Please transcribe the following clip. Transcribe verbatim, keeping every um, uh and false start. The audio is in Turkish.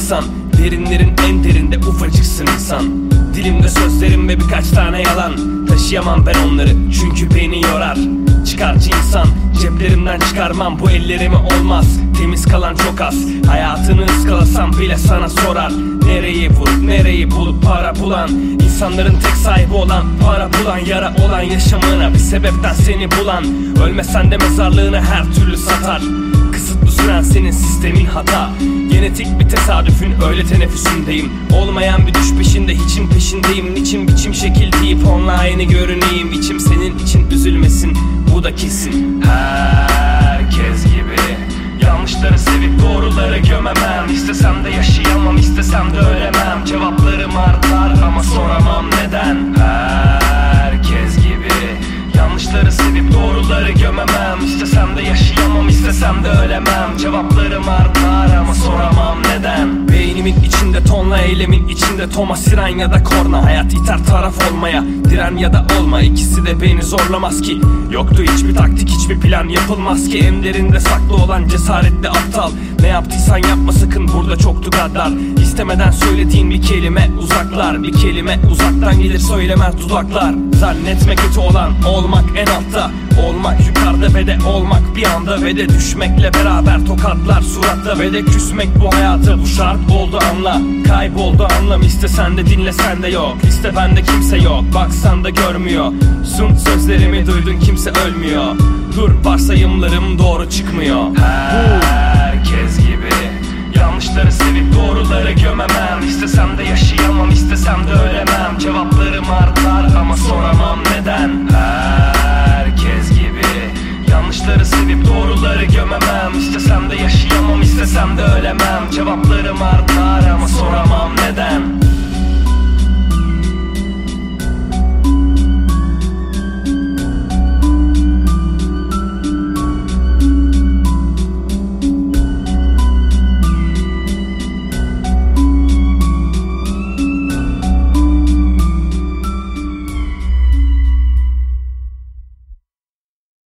insan. Derinlerin en derinde ufacıksın insan. Dilimde sözlerim ve birkaç tane yalan. Taşıyamam ben onları çünkü beni yorar. Çıkarcı insan, ceplerimden çıkarmam, bu ellerimi olmaz. Temiz kalan çok az, hayatını ıskalasam bile sana sorar. Nereyi vurup nereyi bulup para bulan, İnsanların tek sahibi olan, para bulan, yara olan yaşamına bir sebepten seni bulan. Ölmesen de mezarlığını her türlü satar. Kısıtlı süren senin sistemin hata. Genetik bir tesadüfün öyle teneffüsündeyim. Olmayan bir düş peşinde hiçin peşindeyim. Niçin biçim şekil deyip online görüneyim. İçim senin için üzülmesin, bu da kesin. Herkes gibi yanlışları sevip doğruları gömemem. İstesem de yaşayamam, istesem de ölemem. Cevaplarım artar ama soramam neden. Herkes gibi yanlışları sevip doğruları gömemem. İstesem de yaşayamam, istesem de ölemem. Cevaplarım artar ama soramam neden. Beynimin içinde tonla, eylemin içinde toma, siren ya da korna. Hayat iter taraf olmaya, diren ya da olma, ikisi de beni zorlamaz ki. Yoktu hiçbir taktik, hiçbir plan yapılmaz ki. En derinde saklı olan cesaretli aptal. Ne yaptıysan yapma sakın, burada çoktu gaddar. İstemeden söylediğin bir kelime uzaklar. Bir kelime uzaktan gelir söylemez dudaklar. Zannetme kötü olan olmak en altta, olmak yukarıda ve de olmak bir anda. Ve de düşmekle beraber tokatlar suratta. Ve de küsmek bu hayatı, bu şart oldu anla. Kayboldu anlam, istesen de dinlesen de yok. Liste bende kimse yok, baksan da görmüyor. Sun sözlerimi duydun, kimse ölmüyor. Dur varsayımlarım doğru çıkmıyor. Herkes gibi yanlışları sevip doğruları gömemem. İstesem de yaşayamam, istesem de ölemem. Cevaplarım artar ama soramam neden. Herkes gibi yanlışları sevip doğruları gömemem. İstesem de yaşayamam, istesem de ölemem. Cevaplarım artar